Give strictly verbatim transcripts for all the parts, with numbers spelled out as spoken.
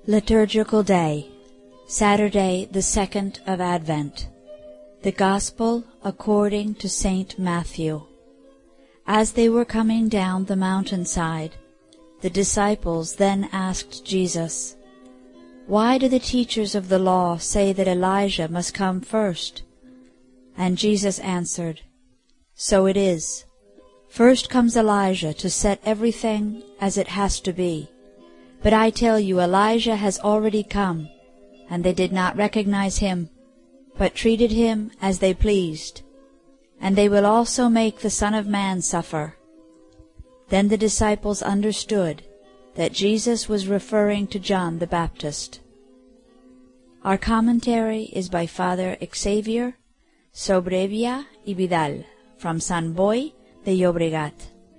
Liturgical Day, Saturday, the second of Advent. The Gospel according to Saint Matthew. As they were coming down the mountainside, the disciples then asked Jesus, "Why do the teachers of the law say that Elijah must come first?" And Jesus answered, "So it is. First comes Elijah to set everything as it has to be. But I tell you, Elijah has already come, and they did not recognize him, but treated him as they pleased. And they will also make the Son of Man suffer." Then the disciples understood that Jesus was referring to John the Baptist. Our commentary is by Father Xavier Sobrevia y Vidal from San Boi de Llobregat.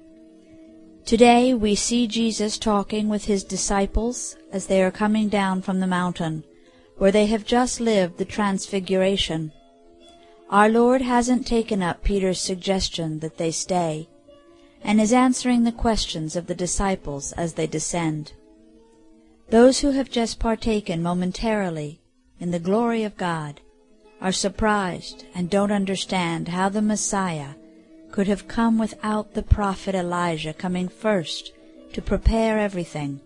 Today we see Jesus talking with his disciples as they are coming down from the mountain, where they have just lived the Transfiguration. Our Lord hasn't taken up Peter's suggestion that they stay, and is answering the questions of the disciples as they descend. Those who have just partaken momentarily in the glory of God are surprised and don't understand how the Messiah could have come without the prophet Elijah coming first to prepare everything.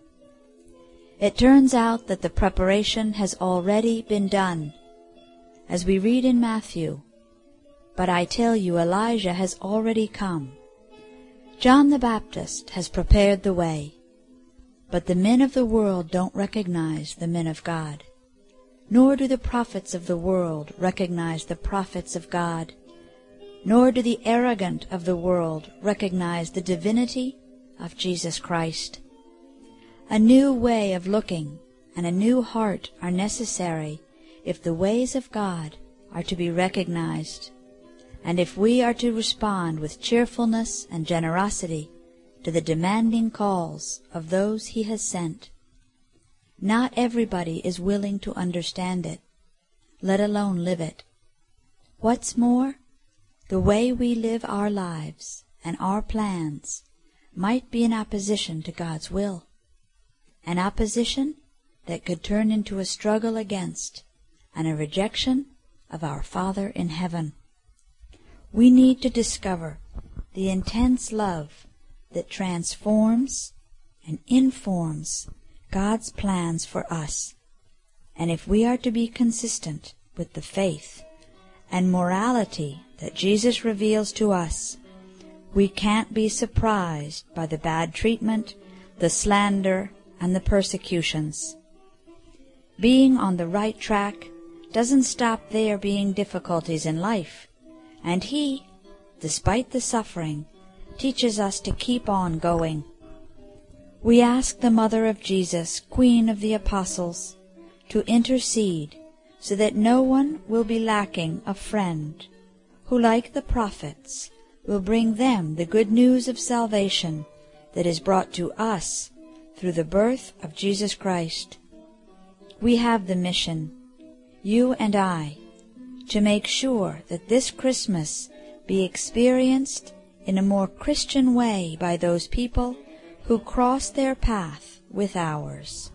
It turns out that the preparation has already been done. As we read in Matthew, "But I tell you, Elijah has already come." John the Baptist has prepared the way, but the men of the world don't recognize the men of God, nor do the prophets of the world recognize the prophets of God, nor do the arrogant of the world recognize the divinity of Jesus Christ. A new way of looking and a new heart are necessary if the ways of God are to be recognized, and if we are to respond with cheerfulness and generosity to the demanding calls of those he has sent. Not everybody is willing to understand it, let alone live it. What's more, the way we live our lives and our plans might be in opposition to God's will, an opposition that could turn into a struggle against and a rejection of our Father in heaven. We need to discover the intense love that transforms and informs God's plans for us, and if we are to be consistent with the faith and morality that Jesus reveals to us, we can't be surprised by the bad treatment, the slander, and the persecutions. Being on the right track doesn't stop there being difficulties in life, and he, despite the suffering, teaches us to keep on going. We ask the Mother of Jesus, Queen of the Apostles, to intercede so that no one will be lacking a friend who, like the prophets, will bring them the good news of salvation that is brought to us through the birth of Jesus Christ. We have the mission, you and I, to make sure that this Christmas be experienced in a more Christian way by those people who cross their path with ours.